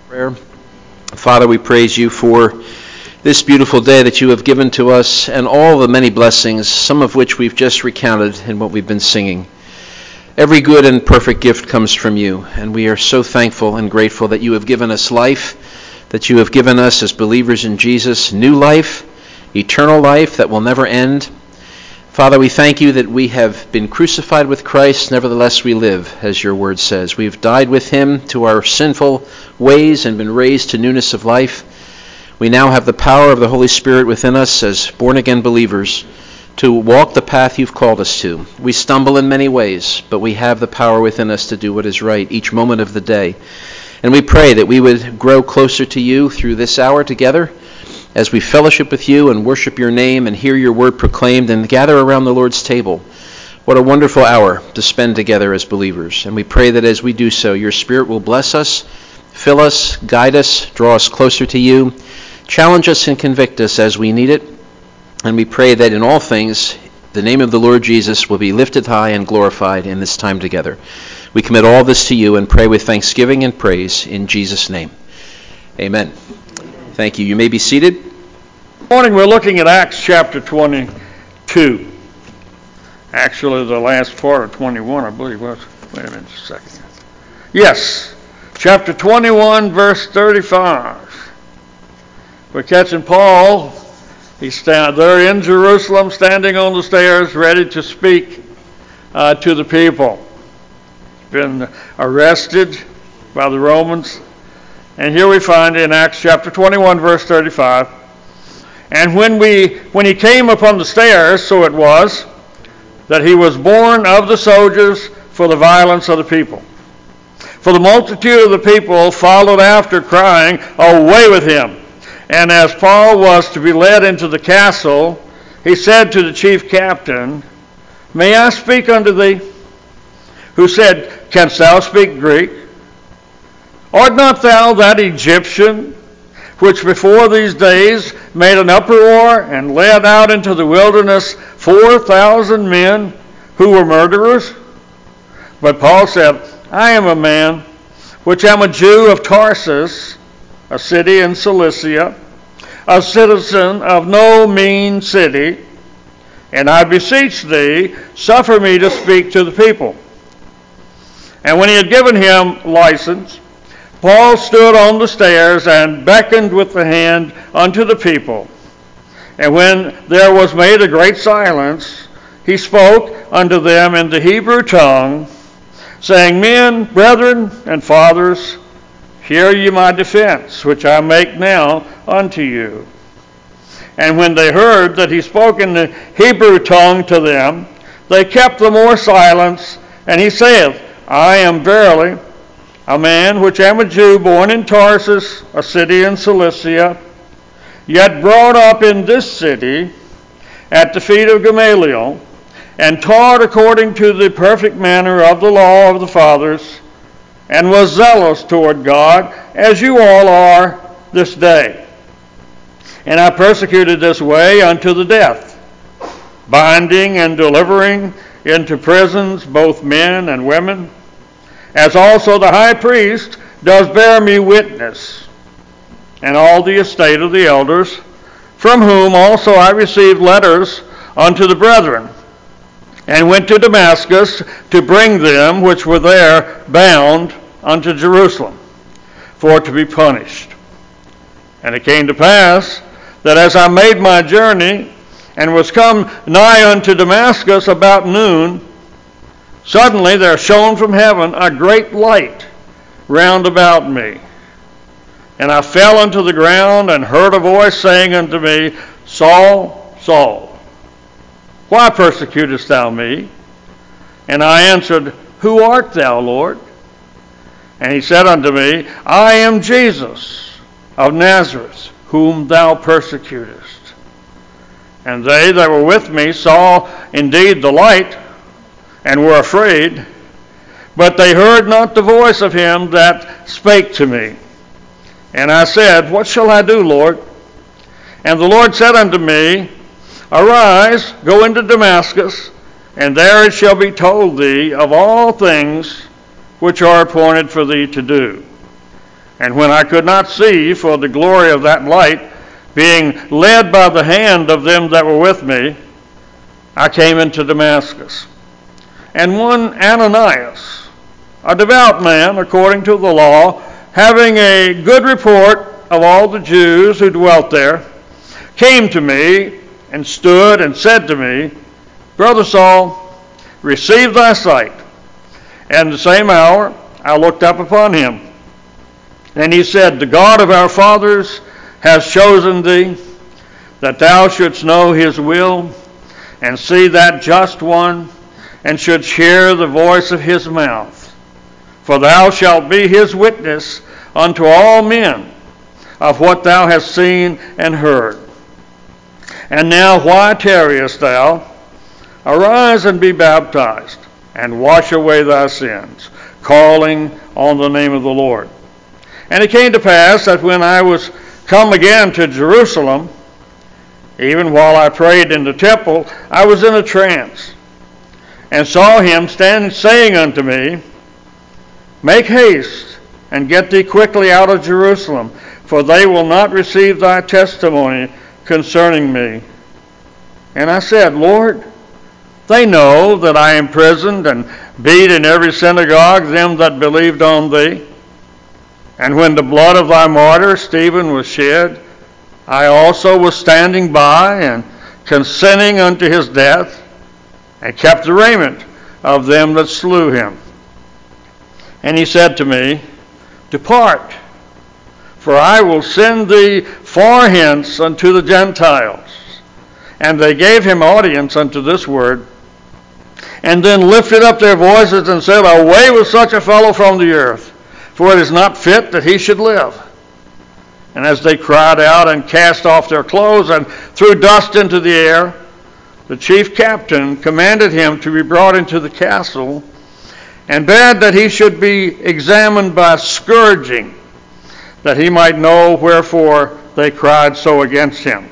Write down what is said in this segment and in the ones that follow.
Prayer. Father, we praise you for this beautiful day that you have given to us and all the many blessings, some of which we've just recounted in what we've been singing. Every good and perfect gift comes from you, and we are so thankful and grateful that you have given us life, that you have given us as believers in Jesus new life, eternal life that will never end. Father, we thank you that we have been crucified with Christ, nevertheless we live, as your word says. We've died with him to our sinful ways and been raised to newness of life. We now have the power of the Holy Spirit within us as born-again believers to walk the path you've called us to. We stumble in many ways, but we have the power within us to do what is right each moment of the day. And we pray that we would grow closer to you through this hour together, as we fellowship with you and worship your name and hear your word proclaimed and gather around the Lord's table. What a wonderful hour to spend together as believers. And we pray that as we do so, your Spirit will bless us, fill us, guide us, draw us closer to you, challenge us and convict us as we need it. And we pray that in all things, the name of the Lord Jesus will be lifted high and glorified in this time together. We commit all this to you and pray with thanksgiving and praise in Jesus' name. Amen. Thank you. You may be seated. This morning we're looking at Acts chapter 22. Actually, the last part of 21, I believe was. Wait a minute a second. Yes, chapter 21, verse 35. We're catching Paul. He's there in Jerusalem, standing on the stairs, ready to speak to the people. He's been arrested by the Romans. And here we find in Acts chapter 21, verse 35, and when he came upon the stairs, so it was, that he was borne of the soldiers for the violence of the people. For the multitude of the people followed after, crying, "Away with him!" And as Paul was to be led into the castle, he said to the chief captain, "May I speak unto thee?" Who said, "Canst thou speak Greek? Art not thou that Egyptian, which before these days made an uproar and led out into the wilderness 4,000 men who were murderers?" But Paul said, "I am a man which am a Jew of Tarsus, a city in Cilicia, a citizen of no mean city, and I beseech thee, suffer me to speak to the people." And when he had given him license, Paul stood on the stairs and beckoned with the hand unto the people. And when there was made a great silence, he spoke unto them in the Hebrew tongue, saying, "Men, brethren, and fathers, hear ye my defense, which I make now unto you." And when they heard that he spoke in the Hebrew tongue to them, they kept the more silence. And he saith, "I am verily a man which am a Jew, born in Tarsus, a city in Cilicia, yet brought up in this city at the feet of Gamaliel, and taught according to the perfect manner of the law of the fathers, and was zealous toward God, as you all are this day. And I persecuted this way unto the death, binding and delivering into prisons both men and women, as also the high priest does bear me witness, and all the estate of the elders, from whom also I received letters unto the brethren, and went to Damascus to bring them which were there bound unto Jerusalem, for to be punished. And it came to pass that as I made my journey, and was come nigh unto Damascus about noon, suddenly there shone from heaven a great light round about me. And I fell unto the ground, and heard a voice saying unto me, "Saul, Saul, why persecutest thou me?" And I answered, "Who art thou, Lord?" And he said unto me, "I am Jesus of Nazareth, whom thou persecutest." And they that were with me saw indeed the light, and were afraid, but they heard not the voice of him that spake to me. And I said, "What shall I do, Lord?" And the Lord said unto me, "Arise, go into Damascus, and there it shall be told thee of all things which are appointed for thee to do." And when I could not see for the glory of that light, being led by the hand of them that were with me, I came into Damascus. And one Ananias, a devout man according to the law, having a good report of all the Jews who dwelt there, came to me and stood and said to me, Brother Saul, receive thy sight. And the same hour I looked up upon him. And he said, The God of our fathers has chosen thee, that thou shouldst know his will, and see that just one, and shouldst hear the voice of his mouth. For thou shalt be his witness unto all men of what thou hast seen and heard. And now why tarriest thou? Arise and be baptized, and wash away thy sins, calling on the name of the Lord. And it came to pass that when I was come again to Jerusalem, even while I prayed in the temple, I was in a trance, and saw him stand saying unto me, Make haste, and get thee quickly out of Jerusalem, for they will not receive thy testimony concerning me. And I said, Lord, they know that I imprisoned and beat in every synagogue them that believed on thee. And when the blood of thy martyr Stephen was shed, I also was standing by and consenting unto his death, and kept the raiment of them that slew him. And he said to me, Depart, for I will send thee far hence unto the Gentiles. And they gave him audience unto this word, and then lifted up their voices and said, Away with such a fellow from the earth, for it is not fit that he should live. And as they cried out and cast off their clothes and threw dust into the air, the chief captain commanded him to be brought into the castle, and bade that he should be examined by scourging, that he might know wherefore they cried so against him.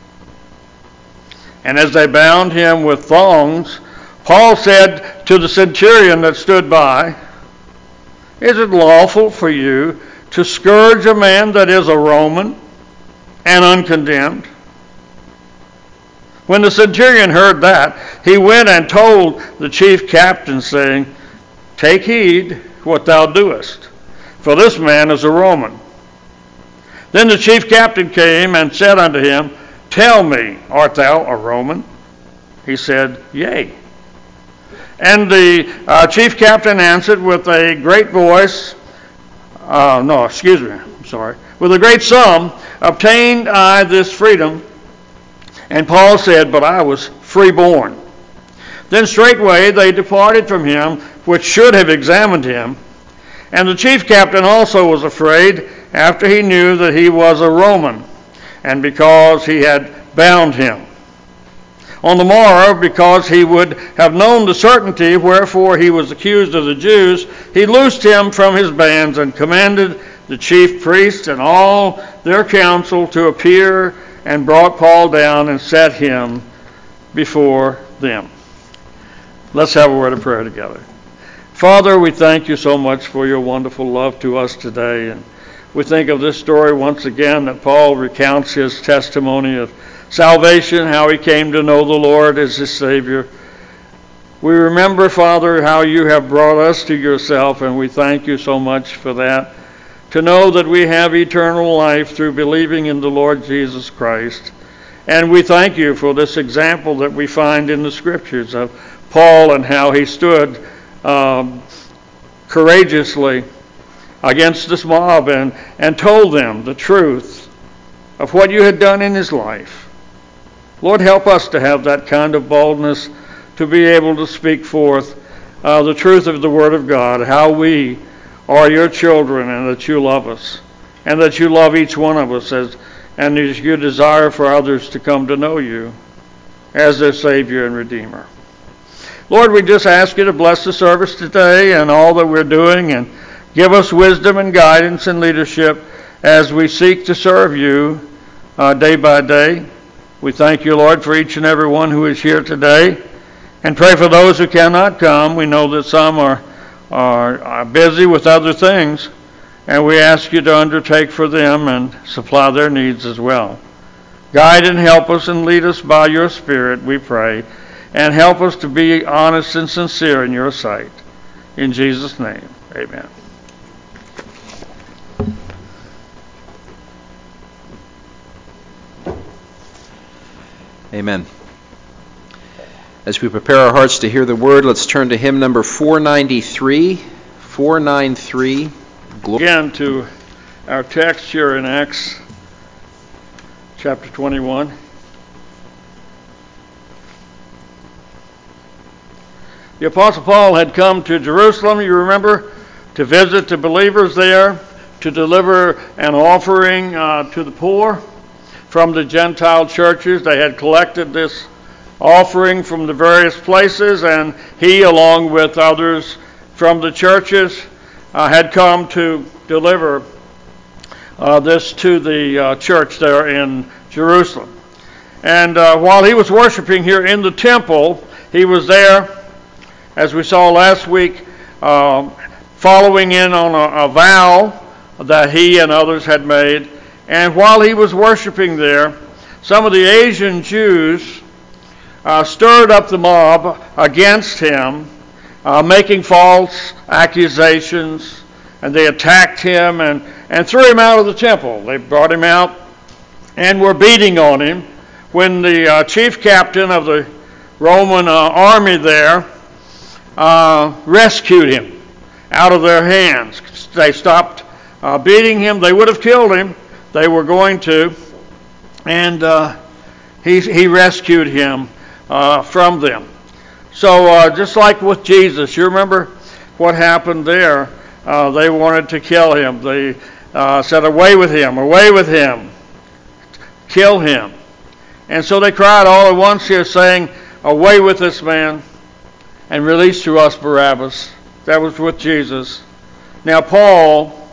And as they bound him with thongs, Paul said to the centurion that stood by, Is it lawful for you to scourge a man that is a Roman and uncondemned? When the centurion heard that, he went and told the chief captain, saying, Take heed what thou doest, for this man is a Roman. Then the chief captain came and said unto him, Tell me, art thou a Roman? He said, Yea. And the chief captain answered with a great voice, with a great sum, obtained I this freedom. And Paul said, But I was freeborn. Then straightway they departed from him, which should have examined him. And the chief captain also was afraid, after he knew that he was a Roman, and because he had bound him. On the morrow, because he would have known the certainty wherefore he was accused of the Jews, he loosed him from his bands and commanded the chief priests and all their council to appear, and brought Paul down and set him before them. Let's have a word of prayer together. Father, we thank you so much for your wonderful love to us today. And we think of this story once again that Paul recounts his testimony of salvation, how he came to know the Lord as his Savior. We remember, Father, how you have brought us to yourself, and we thank you so much for that. To know that we have eternal life through believing in the Lord Jesus Christ. And we thank you for this example that we find in the Scriptures of Paul and how he stood courageously against this mob and told them the truth of what you had done in his life. Lord, help us to have that kind of boldness to be able to speak forth the truth of the Word of God, how we are your children and that you love us and that you love each one of us and as you desire for others to come to know you as their Savior and Redeemer. Lord, we just ask you to bless the service today and all that we're doing, and give us wisdom and guidance and leadership as we seek to serve you day by day. We thank you, Lord, for each and every one who is here today, and pray for those who cannot come. We know that some are busy with other things, And we ask you to undertake for them and supply their needs as well. Guide and help us and lead us by your Spirit, we pray, and help us to be honest and sincere in your sight. In Jesus' name, amen. Amen. As we prepare our hearts to hear the word, let's turn to hymn number 493. 493. Again to our text here in Acts chapter 21. The Apostle Paul had come to Jerusalem, you remember, to visit the believers there, to deliver an offering to the poor from the Gentile churches. They had collected this offering from the various places, and he, along with others from the churches, had come to deliver this to the church there in Jerusalem. And while he was worshiping here in the temple, he was there, as we saw last week, following in on a vow that he and others had made. And while he was worshiping there, some of the Asian Jews stirred up the mob against him, making false accusations, and they attacked him and threw him out of the temple. They brought him out and were beating on him when the chief captain of the Roman army there rescued him out of their hands. They stopped beating him. They would have killed him. They were going to. And he rescued him from them. So just like with Jesus, you remember what happened there. They wanted to kill him. They said, away with him, kill him. And so they cried all at once here, saying, away with this man, and release to us Barabbas. That was with Jesus. Now Paul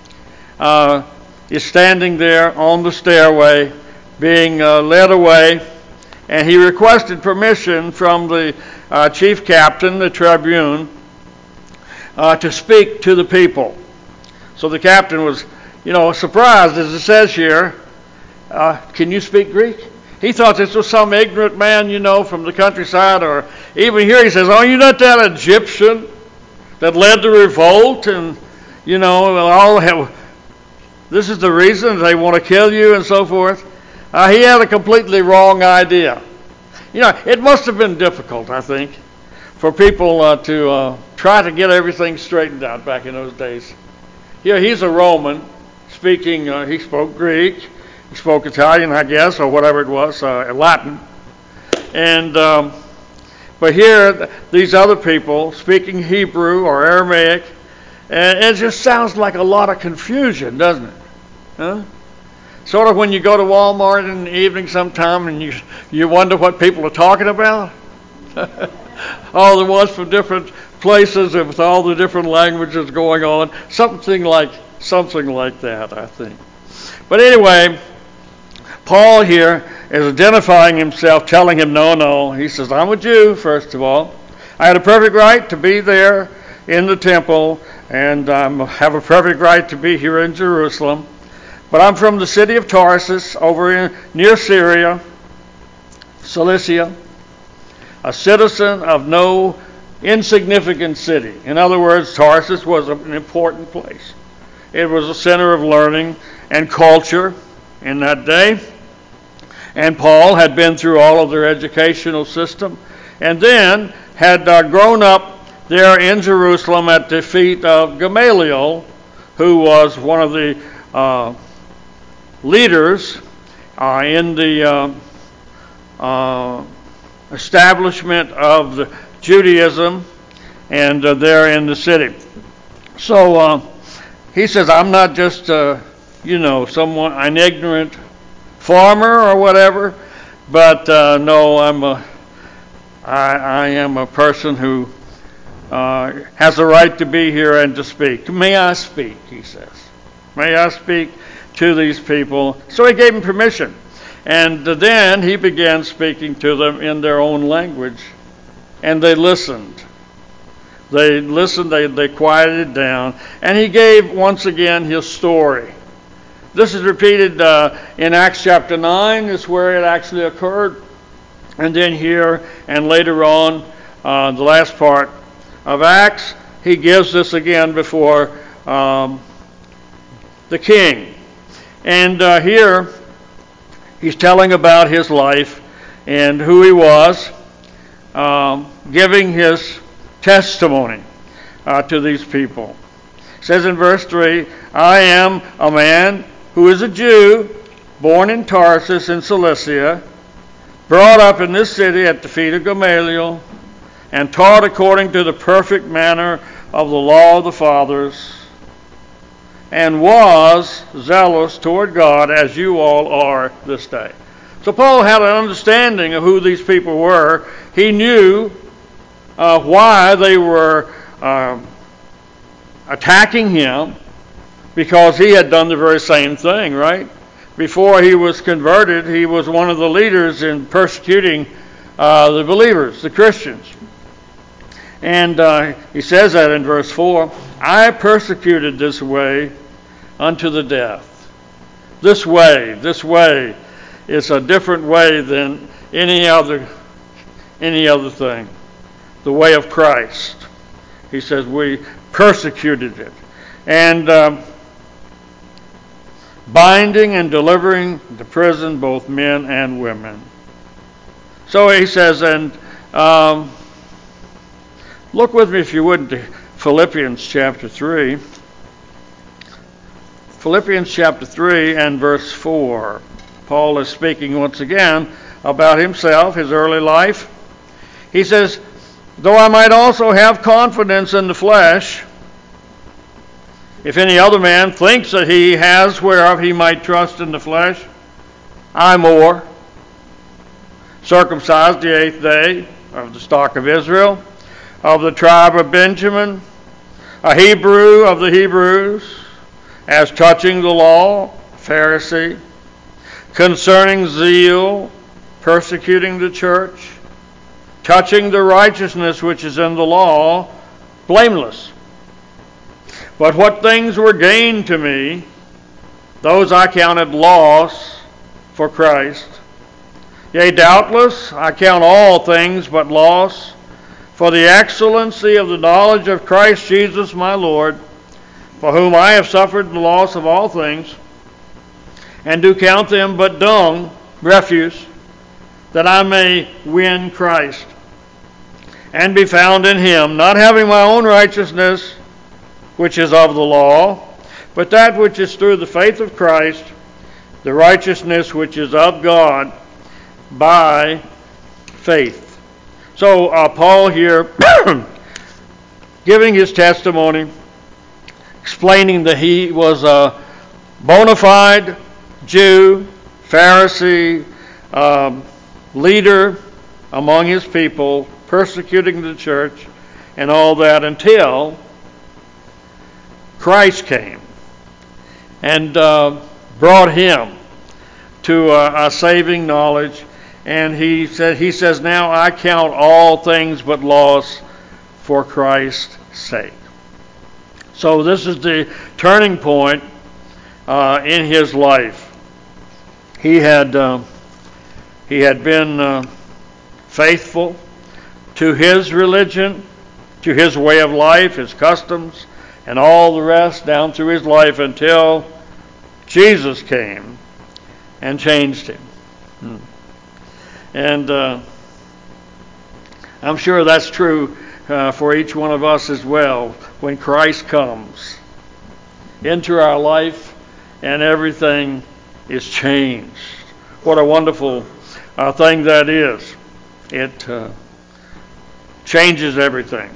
is standing there on the stairway, being led away, and he requested permission from the chief captain, the tribune, to speak to the people. So the captain was, surprised, as it says here. Can you speak Greek? He thought this was some ignorant man, from the countryside, or even here he says, oh, you're not that Egyptian that led the revolt, and, this is the reason they want to kill you and so forth. He had a completely wrong idea. It must have been difficult, I think, for people to try to get everything straightened out back in those days. He's a Roman speaking, he spoke Greek, he spoke Italian, I guess, or whatever it was, Latin. And but here, these other people speaking Hebrew or Aramaic, and it just sounds like a lot of confusion, doesn't it? Huh? Sort of when you go to Walmart in the evening sometime and you wonder what people are talking about. All the ones from different places and with all the different languages going on. Something like that, I think. But anyway, Paul here is identifying himself, telling him, no. He says, I'm a Jew, first of all. I had a perfect right to be there in the temple, and I have a perfect right to be here in Jerusalem. But I'm from the city of Tarsus, over near Syria, Cilicia, a citizen of no insignificant city. In other words, Tarsus was an important place. It was a center of learning and culture in that day. And Paul had been through all of their educational system, and then had grown up there in Jerusalem at the feet of Gamaliel, who was one of the leaders in the establishment of Judaism and there in the city. So he says, I'm not just someone, an ignorant farmer or whatever, but no, I am a person who has a right to be here and to speak. May I speak, he says. May I speak to these people? So he gave them permission. And then he began speaking to them in their own language, and they listened. They listened, they quieted down, and he gave once again his story. This is repeated in Acts chapter 9, is where it actually occurred. And then here and later on, the last part of Acts, he gives this again before the king. And here he's telling about his life and who he was, giving his testimony to these people. It says in verse 3, I am a man who is a Jew, born in Tarsus in Cilicia, brought up in this city at the feet of Gamaliel, and taught according to the perfect manner of the law of the fathers, and was zealous toward God as you all are this day. So Paul had an understanding of who these people were. He knew why they were attacking him, because he had done the very same thing, right? Before he was converted, he was one of the leaders in persecuting the believers, the Christians. And he says that in verse 4, I persecuted this way unto the death. This way is a different way than any other thing. The way of Christ. He says we persecuted it. And binding and delivering to prison both men and women. So he says, and look with me, if you would, to Philippians chapter 3. Philippians chapter 3 and verse 4. Paul is speaking once again about himself, his early life. He says, though I might also have confidence in the flesh, if any other man thinks that he has whereof he might trust in the flesh, I more, circumcised the 8th day, of the stock of Israel, of the tribe of Benjamin, a Hebrew of the Hebrews, as touching the law, Pharisee, concerning zeal, persecuting the church, touching the righteousness which is in the law, blameless. But what things were gained to me, those I counted loss for Christ. Yea, doubtless, I count all things but loss for the excellency of the knowledge of Christ Jesus my Lord, for whom I have suffered the loss of all things, and do count them but dung, refuse, that I may win Christ, and be found in him, not having my own righteousness, which is of the law, but that which is through the faith of Christ, the righteousness which is of God by faith. So Paul here giving his testimony, explaining that he was a bona fide Jew, Pharisee, leader among his people, persecuting the church and all that, until Christ came and brought him to a saving knowledge. And he says, now I count all things but loss for Christ's sake. So this is the turning point in his life. He had been faithful to his religion, to his way of life, his customs, and all the rest down through his life until Jesus came and changed him. And I'm sure that's true for each one of us as well. When Christ comes into our life and everything is changed. What a wonderful thing that is. It changes everything.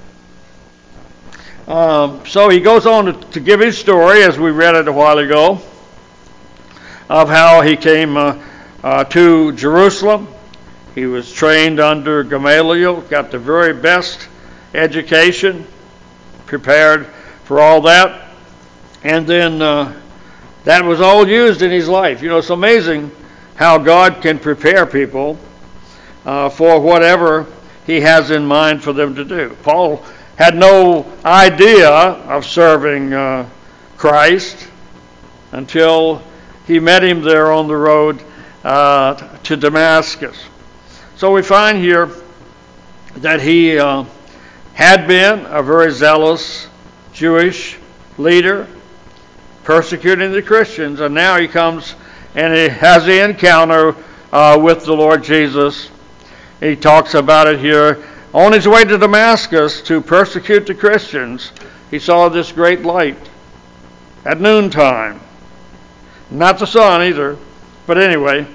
So he goes on to give his story, as we read it a while ago, of how he came to Jerusalem. He was trained under Gamaliel, got the very best education, prepared for all that. And then that was all used in his life. You know, it's amazing how God can prepare people for whatever he has in mind for them to do. Paul had no idea of serving Christ until he met him there on the road to Damascus. So we find here that he had been a very zealous Jewish leader, persecuting the Christians, and now he comes and he has the encounter with the Lord Jesus. He talks about it here. On his way to Damascus to persecute the Christians, he saw this great light at noontime. Not the sun either, but anyway,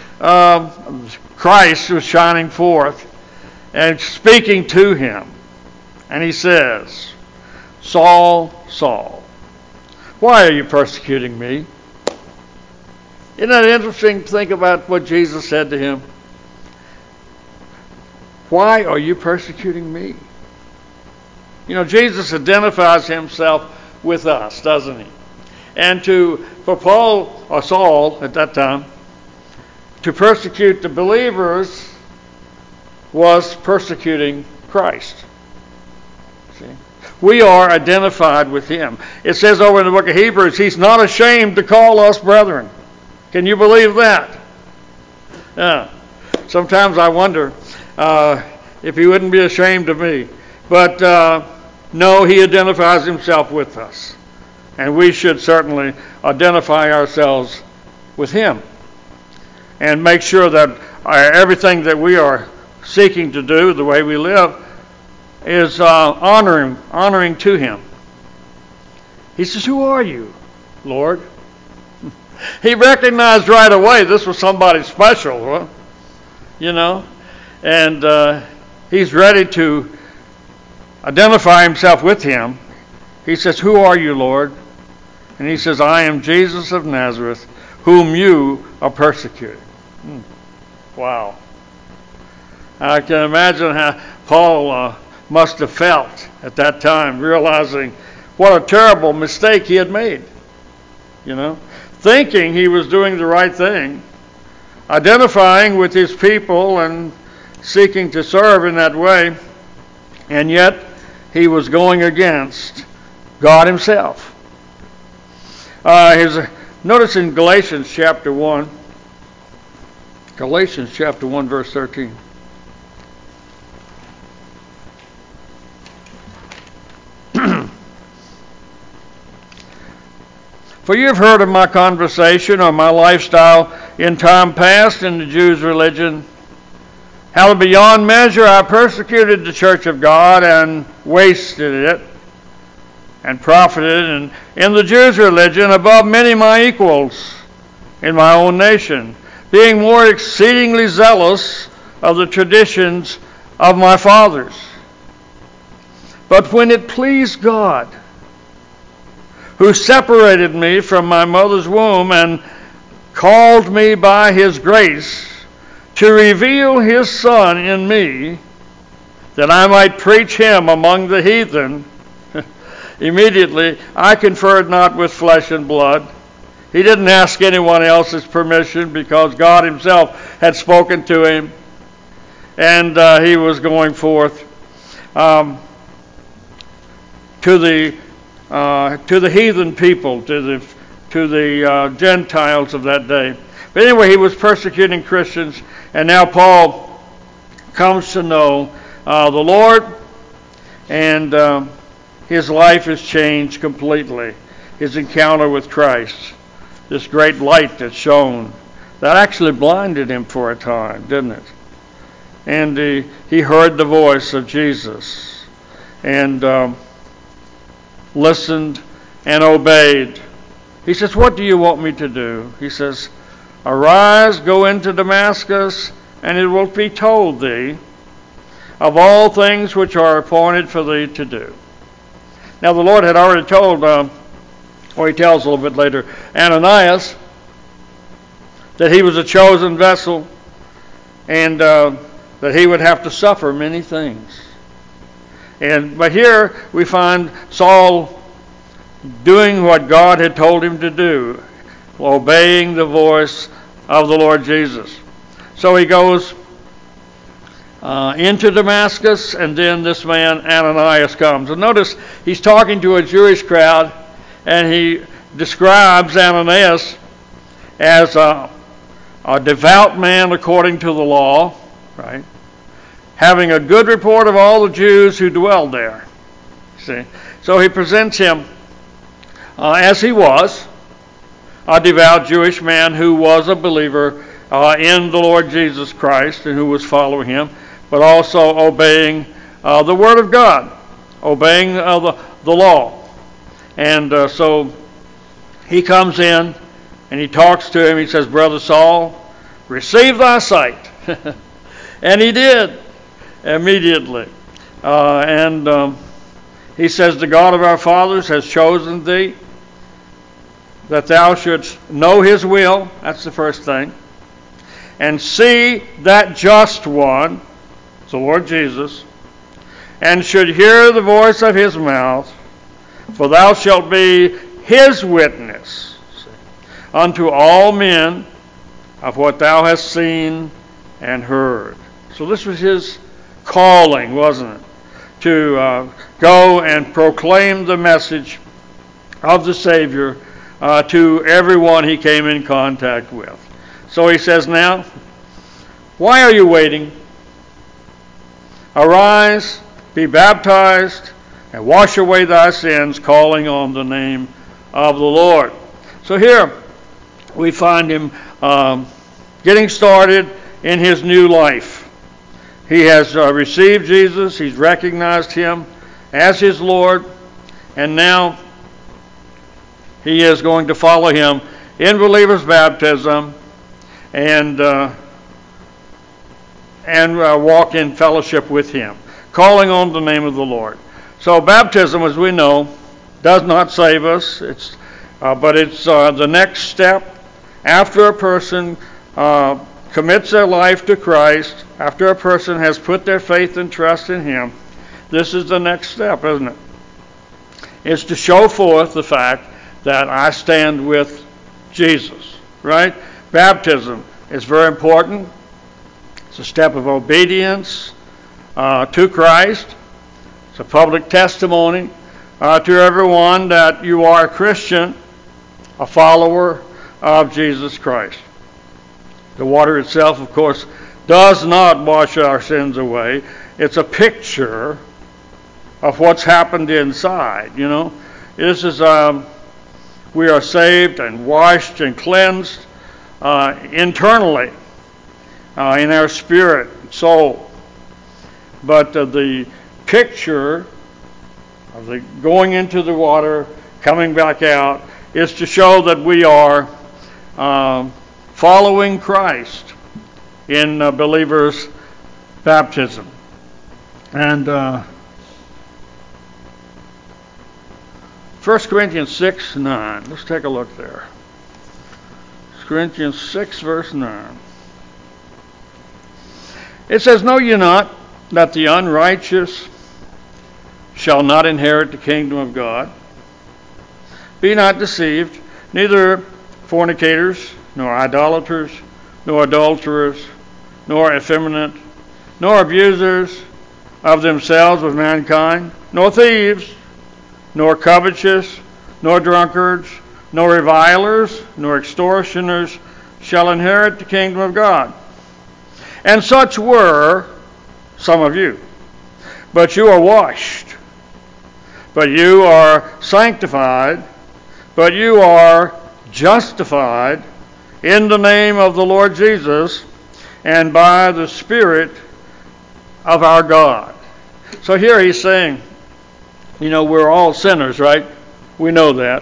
Christ was shining forth and speaking to him. And he says, "Saul, Saul, why are you persecuting me?" Isn't that interesting to think about what Jesus said to him? Why are you persecuting me? You know, Jesus identifies himself with us, doesn't he? And for Paul, or Saul at that time, to persecute the believers was persecuting Christ. See? We are identified with him. It says over in the book of Hebrews, he's not ashamed to call us brethren. Can you believe that? Yeah. Sometimes I wonder if he wouldn't be ashamed of me. But no, he identifies himself with us. And we should certainly identify ourselves with him and make sure that everything that we are seeking to do, the way we live, is honoring to him. He says, "Who are you, Lord?" He recognized right away this was somebody special, you know, and he's ready to identify himself with him. He says, "Who are you, Lord?" And he says, "I am Jesus of Nazareth, whom you are persecuting." Wow. I can imagine how Paul must have felt at that time, realizing what a terrible mistake he had made, you know. Thinking he was doing the right thing, identifying with his people and seeking to serve in that way, and yet he was going against God himself. Notice in Galatians chapter 1, verse 13. "For you have heard of my conversation or my lifestyle in time past in the Jews' religion, how beyond measure I persecuted the church of God and wasted it, and profited in the Jews' religion above many my equals in my own nation, being more exceedingly zealous of the traditions of my fathers. But when it pleased God, who separated me from my mother's womb and called me by his grace to reveal his Son in me, that I might preach him among the heathen, immediately I conferred not with flesh and blood." He didn't ask anyone else's permission because God himself had spoken to him, and he was going forth to the heathen people, to the Gentiles of that day. But anyway, he was persecuting Christians, and now Paul comes to know the Lord, and his life is changed completely. His encounter with Christ, this great light that shone, that actually blinded him for a time, didn't it? And he heard the voice of Jesus and listened and obeyed. He says, "What do you want me to do?" He says, "Arise, go into Damascus, and it will be told thee of all things which are appointed for thee to do." Now the Lord had already told, or he tells a little bit later, Ananias, that he was a chosen vessel, and that he would have to suffer many things. But here we find Saul doing what God had told him to do, obeying the voice of the Lord Jesus. So he goes into Damascus, and then this man Ananias comes. And notice he's talking to a Jewish crowd, and he describes Ananias as a devout man according to the law, right? Having a good report of all the Jews who dwelled there. See? So he presents him as he was, a devout Jewish man who was a believer in the Lord Jesus Christ and who was following him, but also obeying the Word of God, obeying the law. And so he comes in and he talks to him. He says, "Brother Saul, receive thy sight." And he did immediately. He says, "The God of our fathers has chosen thee, that thou shouldst know his will," that's the first thing, "and see that just one," the Lord Jesus, "and should hear the voice of his mouth, for thou shalt be his witness unto all men of what thou hast seen and heard." So this was his calling, wasn't it? To go and proclaim the message of the Savior to everyone he came in contact with. So he says, "Now, why are you waiting? Arise, be baptized, and wash away thy sins, calling on the name of the Lord." So here we find him getting started in his new life. He has received Jesus. He's recognized him as his Lord. And now he is going to follow him in believer's baptism and walk in fellowship with him, calling on the name of the Lord. So baptism, as we know, does not save us. But it's the next step after a person commits their life to Christ, after a person has put their faith and trust in him. This is the next step, isn't it? It's to show forth the fact that I stand with Jesus, right? Baptism is very important. It's a step of obedience to Christ. It's a public testimony to everyone that you are a Christian, a follower of Jesus Christ. The water itself, of course, does not wash our sins away. It's a picture of what's happened inside, you know. This is, we are saved and washed and cleansed internally in our spirit and soul. But the picture of the going into the water, coming back out, is to show that we are following Christ in believers' baptism. And 1 Corinthians 6:9. Let's take a look there. 1 Corinthians 6, verse 9. It says, "Know ye not that the unrighteous shall not inherit the kingdom of God? Be not deceived, neither fornicators, nor idolaters, nor adulterers, nor effeminate, nor abusers of themselves with mankind, nor thieves, nor covetous, nor drunkards, nor revilers, nor extortioners shall inherit the kingdom of God. And such were some of you. But you are washed, but you are sanctified, but you are justified in the name of the Lord Jesus and by the Spirit of our God." So here he's saying, you know, we're all sinners, right? We know that.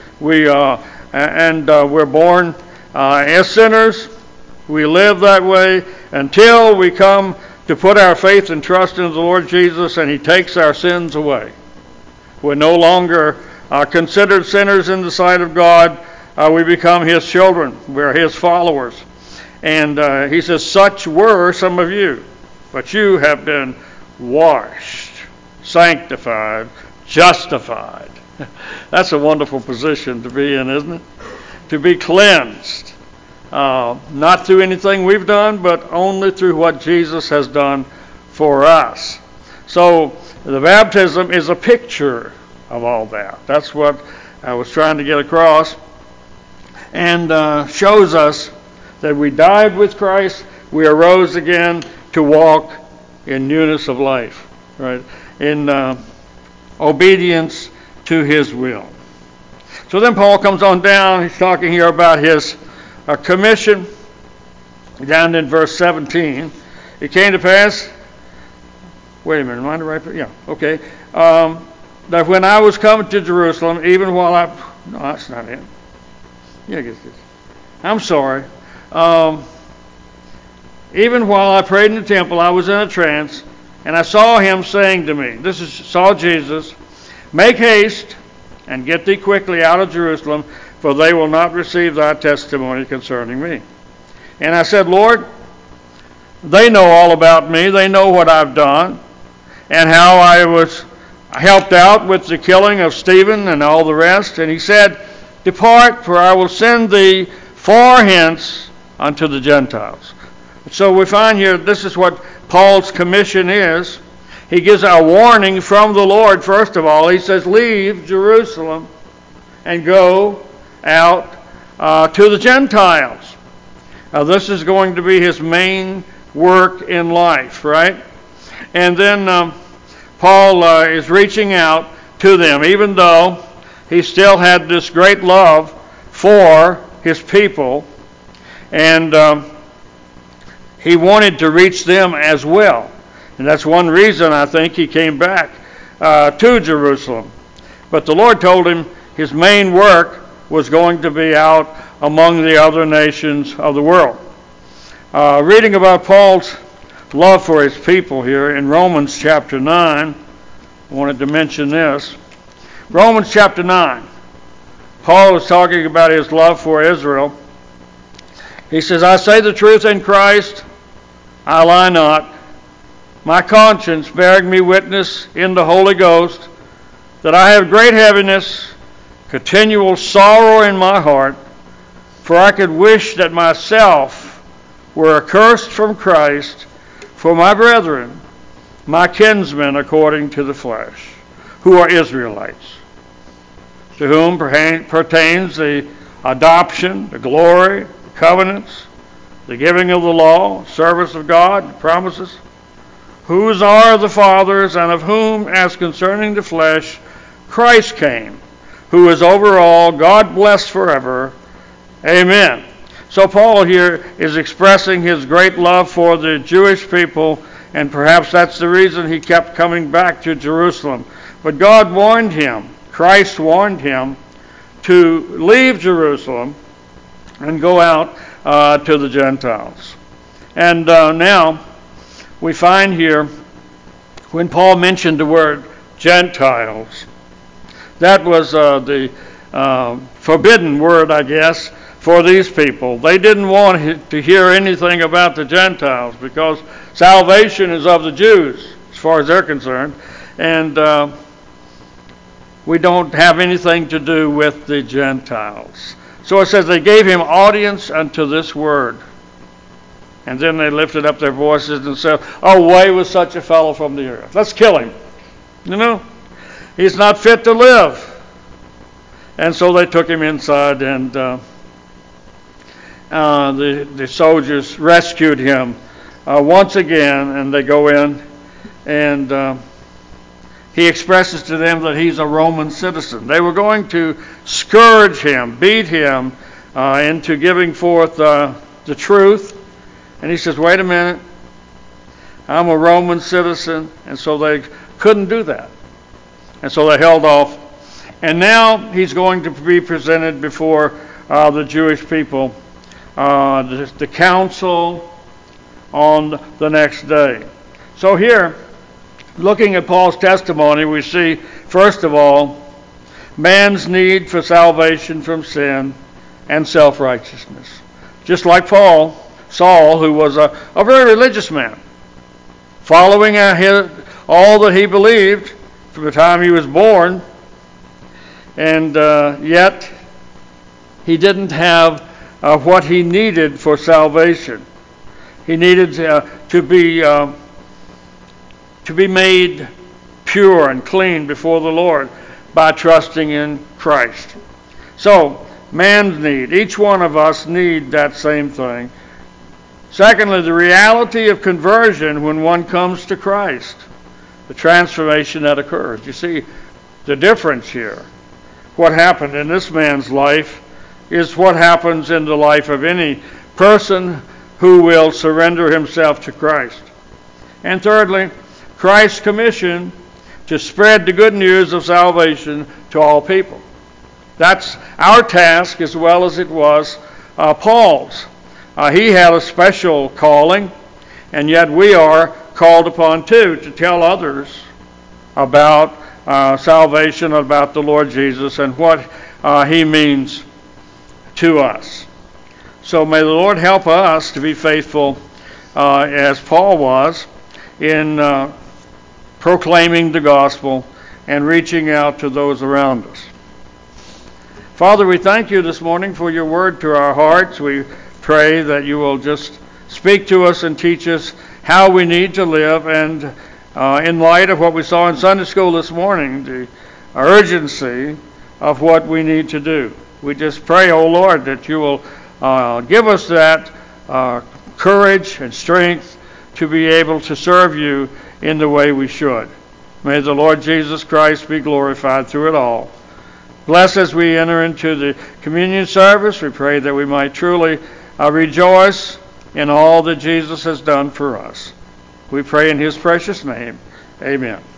We're born as sinners. We live that way until we come to put our faith and trust in the Lord Jesus and he takes our sins away. We're no longer considered sinners in the sight of God. We become his children. We're his followers. And he says, "Such were some of you, but you have been washed, sanctified, justified." That's a wonderful position to be in, isn't it? To be cleansed. Not through anything we've done, but only through what Jesus has done for us. So the baptism is a picture of all that. That's what I was trying to get across. And shows us that we died with Christ, we arose again to walk in newness of life, right? In obedience to His will. So then Paul comes on down. He's talking here about his commission. Down in verse 17, it came to pass. Wait a minute, am I right? Yeah, okay. That when I was coming to Jerusalem, even while no, that's not it. Yeah, I guess this. I'm sorry. Even while I prayed in the temple, I was in a trance, and I saw him saying to me, saw Jesus, make haste and get thee quickly out of Jerusalem, for they will not receive thy testimony concerning me. And I said, Lord, they know all about me. They know what I've done and how I was helped out with the killing of Stephen and all the rest. And he said, depart, for I will send thee far hence unto the Gentiles. So we find here, this is what Paul's commission is. He gives a warning from the Lord, first of all. He says, leave Jerusalem and go out to the Gentiles. Now, this is going to be his main work in life, right? And then Paul is reaching out to them, even though he still had this great love for his people, and he wanted to reach them as well. And that's one reason I think he came back to Jerusalem. But the Lord told him his main work was going to be out among the other nations of the world. Reading about Paul's love for his people here in Romans chapter 9, I wanted to mention this. Romans chapter 9, Paul is talking about his love for Israel. He says, I say the truth in Christ, I lie not. My conscience bearing me witness in the Holy Ghost, that I have great heaviness, continual sorrow in my heart, for I could wish that myself were accursed from Christ for my brethren, my kinsmen according to the flesh, who are Israelites, to whom pertains the adoption, the glory, the covenants, the giving of the law, service of God, the promises, whose are the fathers, and of whom, as concerning the flesh, Christ came, who is over all, God blessed forever. Amen. So Paul here is expressing his great love for the Jewish people, and perhaps that's the reason he kept coming back to Jerusalem. But God warned him, Christ warned him, to leave Jerusalem and go out to the Gentiles. And now we find here, when Paul mentioned the word Gentiles, that was the forbidden word, I guess, for these people. They didn't want to hear anything about the Gentiles because salvation is of the Jews, as far as they're concerned, and we don't have anything to do with the Gentiles. So it says they gave him audience unto this word. And then they lifted up their voices and said, away with such a fellow from the earth. Let's kill him. You know, he's not fit to live. And so they took him inside, and the soldiers rescued him once again, and they go in, and he expresses to them that he's a Roman citizen. They were going to scourge him, beat him into giving forth the truth. And he says, wait a minute, I'm a Roman citizen. And so they couldn't do that. And so they held off. And now he's going to be presented before the Jewish people, the council, on the next day. So here, looking at Paul's testimony, we see, first of all, man's need for salvation from sin and self-righteousness. Just like Saul, who was a very religious man, following all that he believed from the time he was born, and yet he didn't have what he needed for salvation. He needed to be to be made pure and clean before the Lord by trusting in Christ. So, man's need, each one of us need that same thing. Secondly, the reality of conversion when one comes to Christ, the transformation that occurs. You see the difference here. What happened in this man's life is what happens in the life of any person who will surrender himself to Christ. And thirdly, Christ's commission to spread the good news of salvation to all people. That's our task as well as it was Paul's. He had a special calling, and yet we are called upon too to tell others about salvation, about the Lord Jesus and what he means to us. So may the Lord help us to be faithful as Paul was in proclaiming the gospel and reaching out to those around us. Father, we thank you this morning for your word to our hearts. We pray that you will just speak to us and teach us how we need to live, and in light of what we saw in Sunday school this morning, the urgency of what we need to do. We just pray, oh Lord, that you will give us that courage and strength to be able to serve you in the way we should. May the Lord Jesus Christ be glorified through it all. Bless as we enter into the communion service. We pray that we might truly rejoice in all that Jesus has done for us. We pray in his precious name. Amen.